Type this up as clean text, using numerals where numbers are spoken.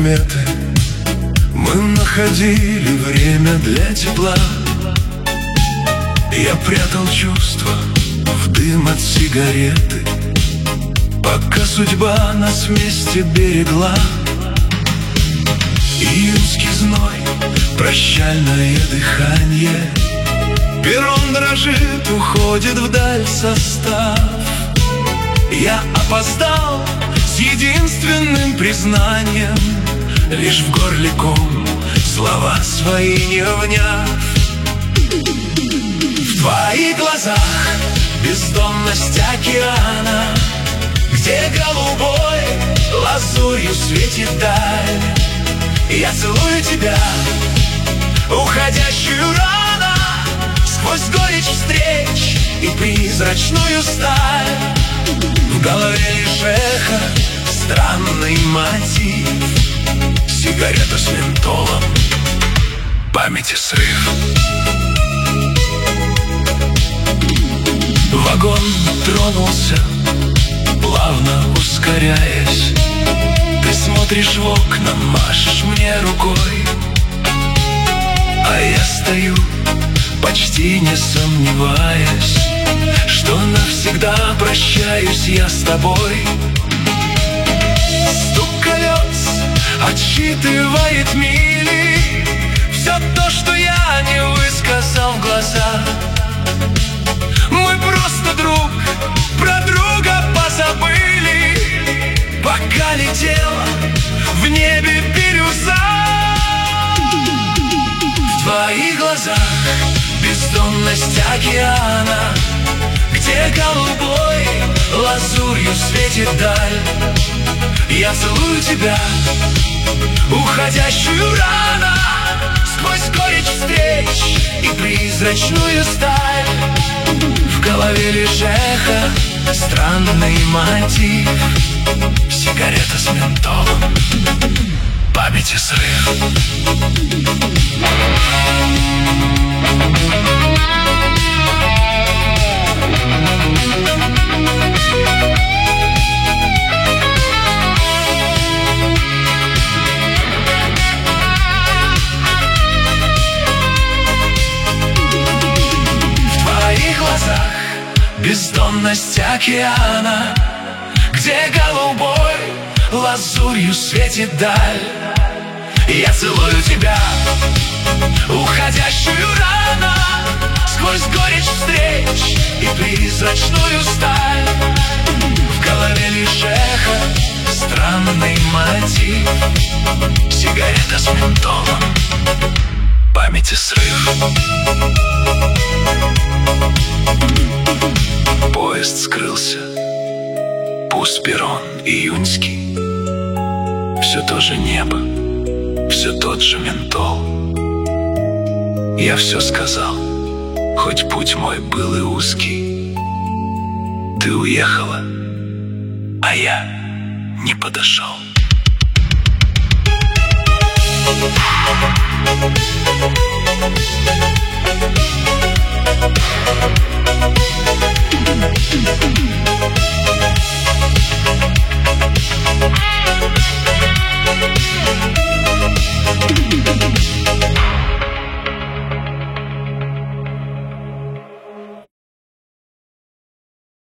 приметы. Мы находили время для тепла. Я прятал чувства в дым от сигареты, пока судьба нас вместе берегла. Июньский зной, прощальное дыхание. Перрон дрожит, уходит вдаль состав. Я опоздал с единственным признанием, лишь в горле ком, слова свои не вняв. В твоих глазах бездонность океана, где голубой лазурью светит даль. Я целую тебя, уходящую рано, сквозь горечь встреч и призрачную сталь. В голове лишь эхо, странный мотив, сигарета с ментолом, памяти срыв. Вагон тронулся, плавно ускоряясь. Ты смотришь в окна, машешь мне рукой, а я стою, почти не сомневаясь, что навсегда прощаюсь я с тобой. Стук колес отсчитывает мили, все то, что я не высказал в глаза. Мы просто друг про друга позабыли, пока летела в небе бирюза. В твоих глазах бездонность океана, где голубой лазурью светит даль. Я целую тебя, уходящую рано, сквозь горечь встреч и призрачную сталь. В голове лишь эхо, странный мотив, сигарета с ментолом, памяти срыв. Бездонность океана, где голубой лазурью светит даль. Я целую тебя, уходящую рано, сквозь горечь встреч и призрачную сталь. В голове лишь эхо, странный мотив, сигарета с ментолом, памяти срыв. Поезд скрылся, пуст перрон июньский. Все то же небо, все тот же ментол. Я все сказал, хоть путь мой был и узкий. Ты уехала, а я не подошел.